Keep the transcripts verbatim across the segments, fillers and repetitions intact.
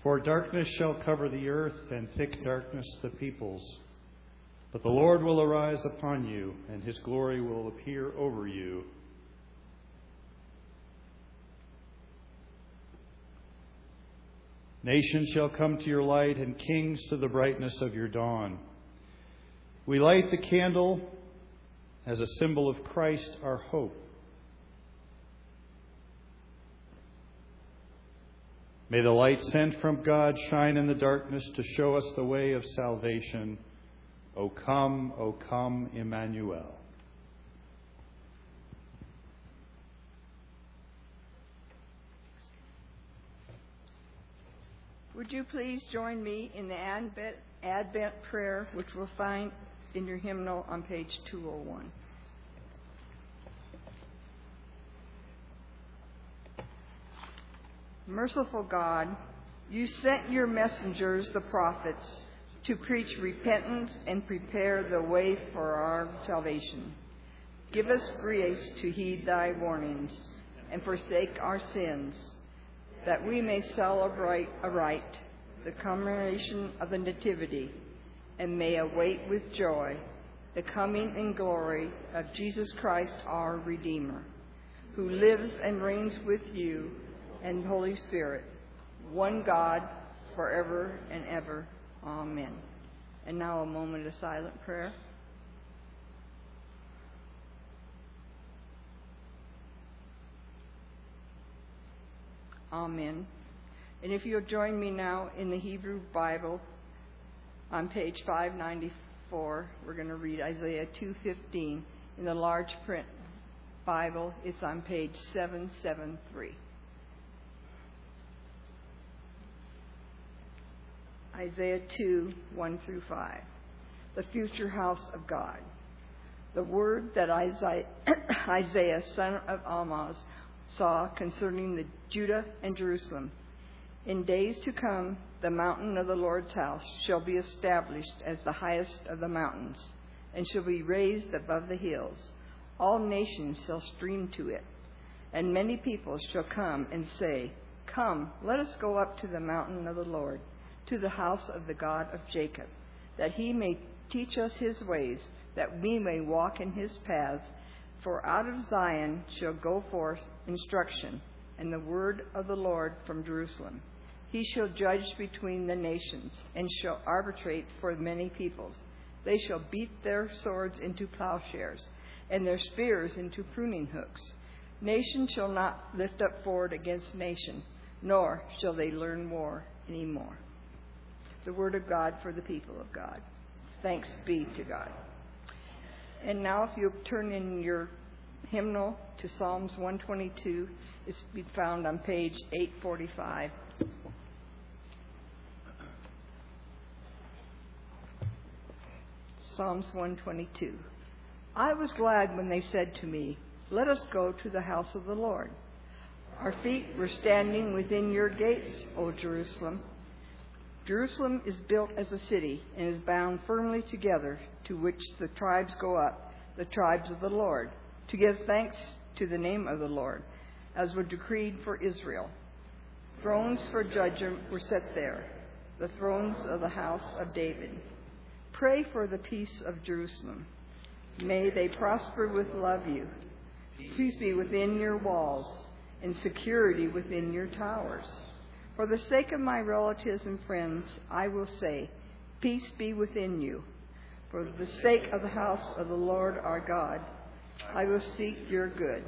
For darkness shall cover the earth, and thick darkness the peoples. But the Lord will arise upon you, and his glory will appear over you. Nations shall come to your light, and kings to the brightness of your dawn. We light the candle as a symbol of Christ, our hope. May the light sent from God shine in the darkness to show us the way of salvation. O come, O come, Emmanuel. Would you please join me in the Advent, Advent prayer, which we'll find in your hymnal on page two oh one. Merciful God, you sent your messengers, the prophets, to preach repentance and prepare the way for our salvation. Give us grace to heed thy warnings and forsake our sins, that we may celebrate aright the commemoration of the Nativity and may await with joy the coming in glory of Jesus Christ our Redeemer, who lives and reigns with you and Holy Spirit, one God, forever and ever. Amen. And now a moment of silent prayer. Amen. And if you'll join me now in the Hebrew Bible on page five ninety-four, we're going to read Isaiah two fifteen. In the large print Bible, it's on page seven seventy-three. Isaiah two, one through five. The future house of God. The word that Isaiah, Isaiah, son of Amoz, saw concerning the Judah and Jerusalem. In days to come, the mountain of the Lord's house shall be established as the highest of the mountains, and shall be raised above the hills. All nations shall stream to it, and many peoples shall come and say, Come, let us go up to the mountain of the Lord, to the house of the God of Jacob, that he may teach us his ways, that we may walk in his paths. For out of Zion shall go forth instruction, and the word of the Lord from Jerusalem. He shall judge between the nations, and shall arbitrate for many peoples. They shall beat their swords into plowshares, and their spears into pruning hooks. Nation shall not lift up sword against nation, nor shall they learn war any more. The word of God for the people of God. Thanks be to God. And now if you'll turn in your hymnal to Psalms one twenty-two, it's be found on page eight forty-five. Psalms one twenty-two. I was glad when they said to me, Let us go to the house of the Lord. Our feet were standing within your gates, O Jerusalem. Jerusalem is built as a city and is bound firmly together, to which the tribes go up, the tribes of the Lord, to give thanks to the name of the Lord, as were decreed for Israel. Thrones for judgment were set there, the thrones of the house of David. Pray for the peace of Jerusalem. May they prosper with love you. Peace be within your walls, and security within your towers. For the sake of my relatives and friends, I will say, Peace be within you. For the sake of the house of the Lord our God, I will seek your good.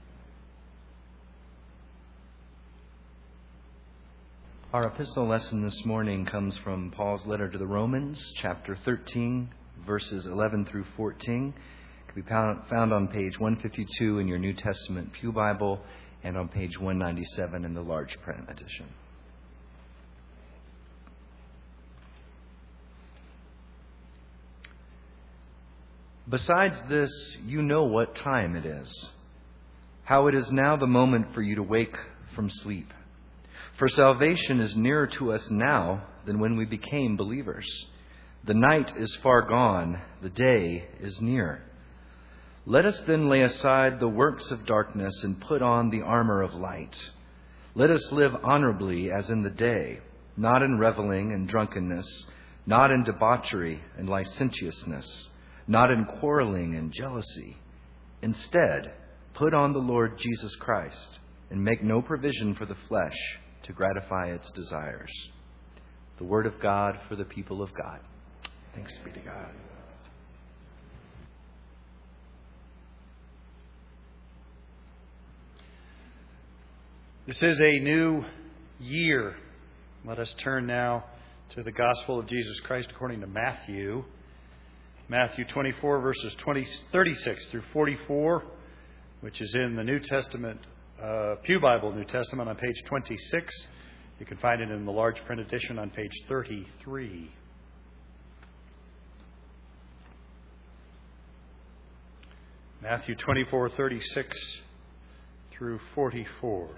Our epistle lesson this morning comes from Paul's letter to the Romans, chapter thirteen, verses eleven through fourteen. It can be found on page one fifty-two in your New Testament Pew Bible and on page one ninety-seven in the large print edition. Besides this, you know what time it is, how it is now the moment for you to wake from sleep. For salvation is nearer to us now than when we became believers. The night is far gone, the day is near. Let us then lay aside the works of darkness and put on the armor of light. Let us live honorably as in the day, not in reveling and drunkenness, not in debauchery and licentiousness, not in quarreling and jealousy. Instead, put on the Lord Jesus Christ and make no provision for the flesh to gratify its desires. The word of God for the people of God. Thanks be to God. This is a new year. Let us turn now to the Gospel of Jesus Christ according to Matthew. Matthew twenty-four, verses twenty, thirty-six through forty-four, which is in the New Testament, uh, Pew Bible New Testament on page twenty-six. You can find it in the large print edition on page thirty-three. Matthew twenty-four, thirty-six through forty-four.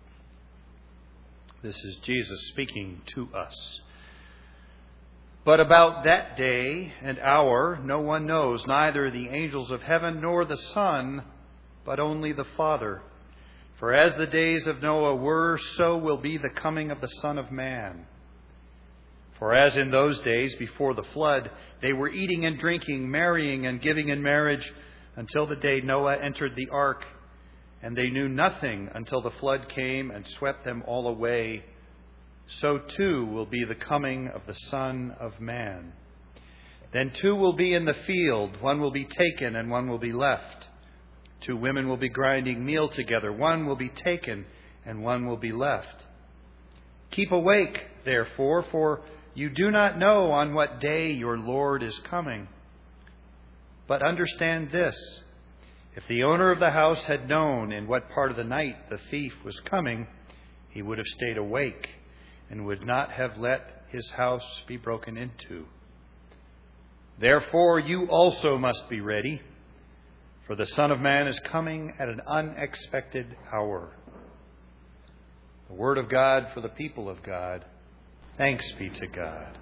This is Jesus speaking to us. But about that day and hour no one knows, neither the angels of heaven nor the Son, but only the Father. For as the days of Noah were, so will be the coming of the Son of Man. For as in those days before the flood, they were eating and drinking, marrying and giving in marriage, until the day Noah entered the ark, and they knew nothing until the flood came and swept them all away. So too will be the coming of the Son of Man. Then two will be in the field, one will be taken and one will be left. Two women will be grinding meal together, one will be taken and one will be left. Keep awake, therefore, for you do not know on what day your Lord is coming. But understand this. If the owner of the house had known in what part of the night the thief was coming, he would have stayed awake and would not have let his house be broken into. Therefore, you also must be ready, for the Son of Man is coming at an unexpected hour. The word of God for the people of God. Thanks be to God.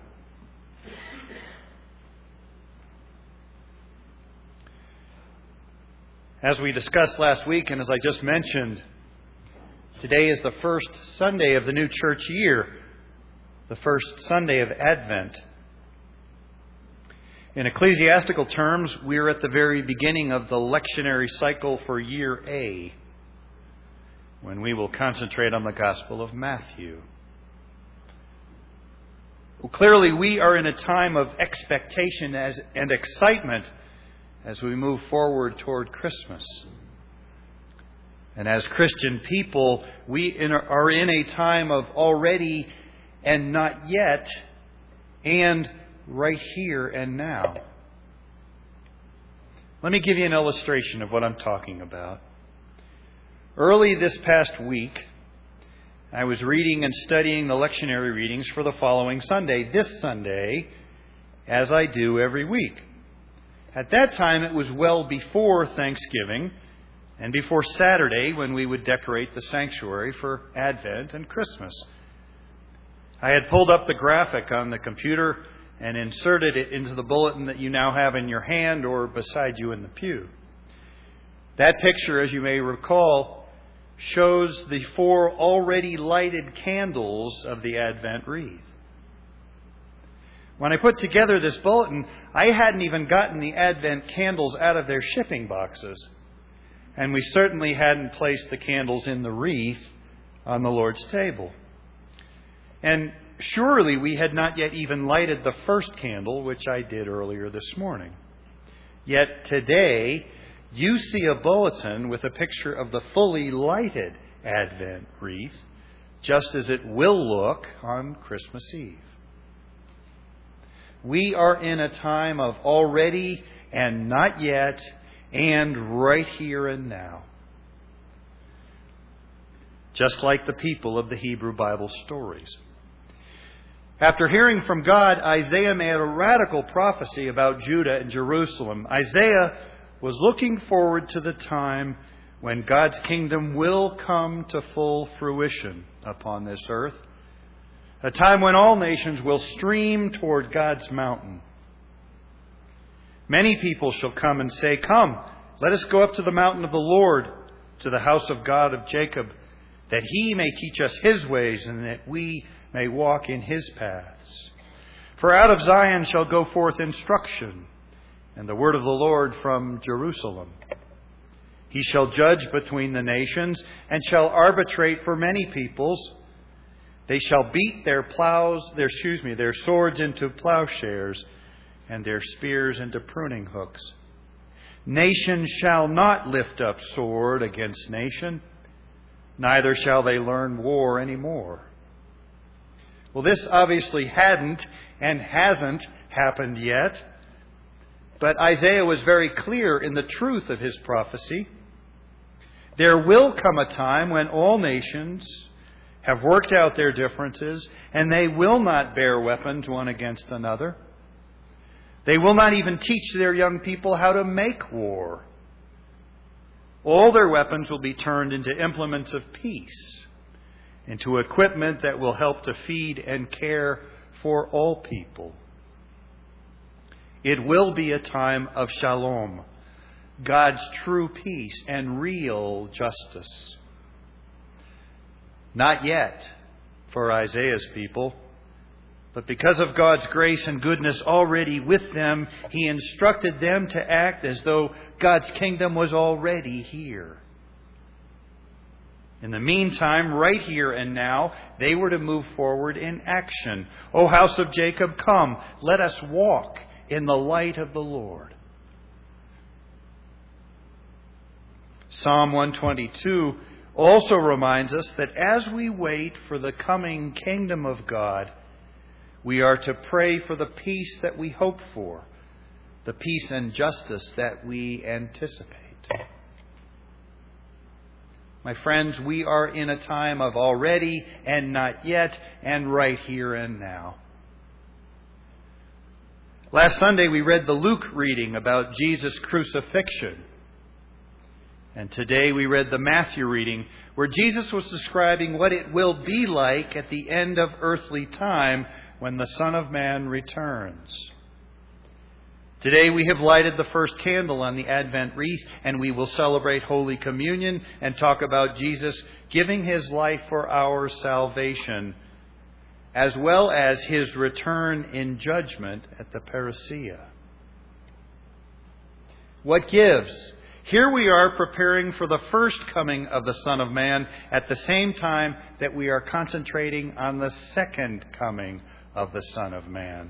As we discussed last week, and as I just mentioned, today is the first Sunday of the new church year, the first Sunday of Advent. In ecclesiastical terms, we're at the very beginning of the lectionary cycle for year A, when we will concentrate on the Gospel of Matthew. Well, clearly, we are in a time of expectation as, and excitement as we move forward toward Christmas. And as Christian people, we in, are in a time of already and not yet and right here and now. Let me give you an illustration of what I'm talking about. Early this past week, I was reading and studying the lectionary readings for the following Sunday, this Sunday, as I do every week. At that time, it was well before Thanksgiving and before Saturday, when we would decorate the sanctuary for Advent and Christmas. I had pulled up the graphic on the computer and inserted it into the bulletin that you now have in your hand or beside you in the pew. That picture, as you may recall, shows the four already lighted candles of the Advent wreath. When I put together this bulletin, I hadn't even gotten the Advent candles out of their shipping boxes. And we certainly hadn't placed the candles in the wreath on the Lord's table. And surely we had not yet even lighted the first candle, which I did earlier this morning. Yet today, you see a bulletin with a picture of the fully lighted Advent wreath, just as it will look on Christmas Eve. We are in a time of already and not yet and right here and now. Just like the people of the Hebrew Bible stories. After hearing from God, Isaiah made a radical prophecy about Judah and Jerusalem. Isaiah was looking forward to the time when God's kingdom will come to full fruition upon this earth. A time when all nations will stream toward God's mountain. Many people shall come and say, "Come, let us go up to the mountain of the Lord, to the house of God of Jacob, that He may teach us His ways, and that we may walk in his paths. For out of Zion shall go forth instruction, and the word of the Lord from Jerusalem. He shall judge between the nations, and shall arbitrate for many peoples. They shall beat their plows, their excuse me, their swords into plowshares, and their spears into pruning hooks. Nation shall not lift up sword against nation, neither shall they learn war any more. Well, this obviously hadn't and hasn't happened yet, but Isaiah was very clear in the truth of his prophecy. There will come a time when all nations have worked out their differences, and they will not bear weapons one against another. They will not even teach their young people how to make war. All their weapons will be turned into implements of peace, into equipment that will help to feed and care for all people. It will be a time of shalom, God's true peace and real justice. Not yet for Isaiah's people, but because of God's grace and goodness already with them, He instructed them to act as though God's kingdom was already here. In the meantime, right here and now, they were to move forward in action. O house of Jacob, come, let us walk in the light of the Lord. Psalm one twenty-two also reminds us that as we wait for the coming kingdom of God, we are to pray for the peace that we hope for, the peace and justice that we anticipate. My friends, we are in a time of already and not yet and right here and now. Last Sunday we read the Luke reading about Jesus' crucifixion. And today we read the Matthew reading where Jesus was describing what it will be like at the end of earthly time when the Son of Man returns. Today we have lighted the first candle on the Advent wreath, and we will celebrate Holy Communion and talk about Jesus giving His life for our salvation, as well as His return in judgment at the parousia. What gives? Here we are preparing for the first coming of the Son of Man at the same time that we are concentrating on the second coming of the Son of Man.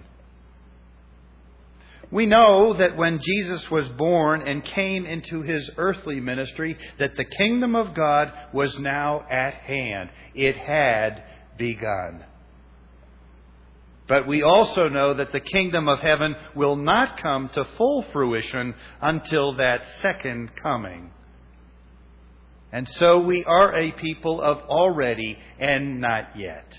We know that when Jesus was born and came into His earthly ministry, that the kingdom of God was now at hand. It had begun. But we also know that the kingdom of heaven will not come to full fruition until that second coming. And so we are a people of already and not yet.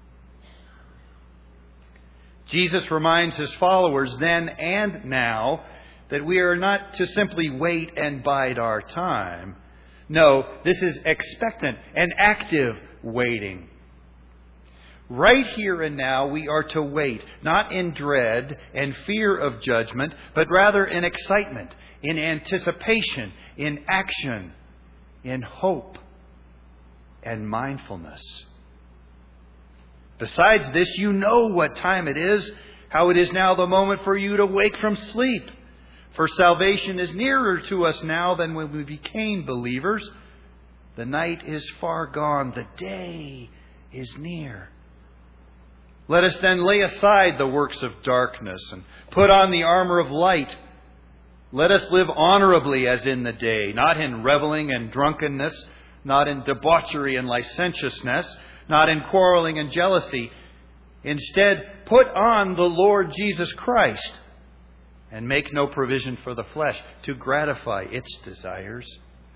Jesus reminds His followers then and now that we are not to simply wait and bide our time. No, this is expectant and active waiting. Right here and now we are to wait, not in dread and fear of judgment, but rather in excitement, in anticipation, in action, in hope and mindfulness. Besides this, you know what time it is, how it is now the moment for you to wake from sleep. For salvation is nearer to us now than when we became believers. The night is far gone, the day is near. Let us then lay aside the works of darkness and put on the armor of light. Let us live honorably as in the day, not in reveling and drunkenness, not in debauchery and licentiousness, not in quarreling and jealousy. Instead, put on the Lord Jesus Christ and make no provision for the flesh to gratify its desires.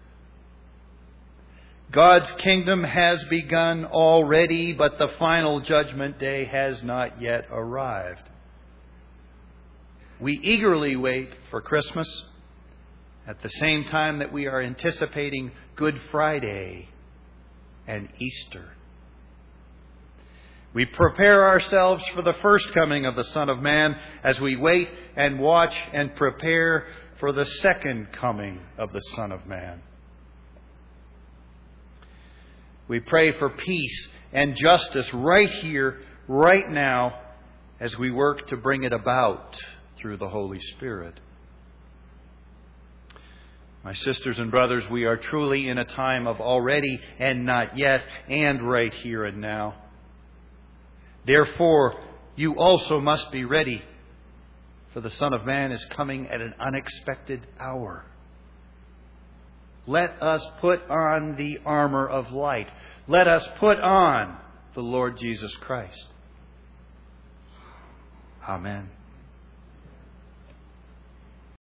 God's kingdom has begun already, but the final judgment day has not yet arrived. We eagerly wait for Christmas at the same time that we are anticipating Good Friday and Easter. We prepare ourselves for the first coming of the Son of Man as we wait and watch and prepare for the second coming of the Son of Man. We pray for peace and justice right here, right now, as we work to bring it about through the Holy Spirit. My sisters and brothers, we are truly in a time of already and not yet and right here and now. Therefore, you also must be ready, for the Son of Man is coming at an unexpected hour. Let us put on the armor of light. Let us put on the Lord Jesus Christ. Amen.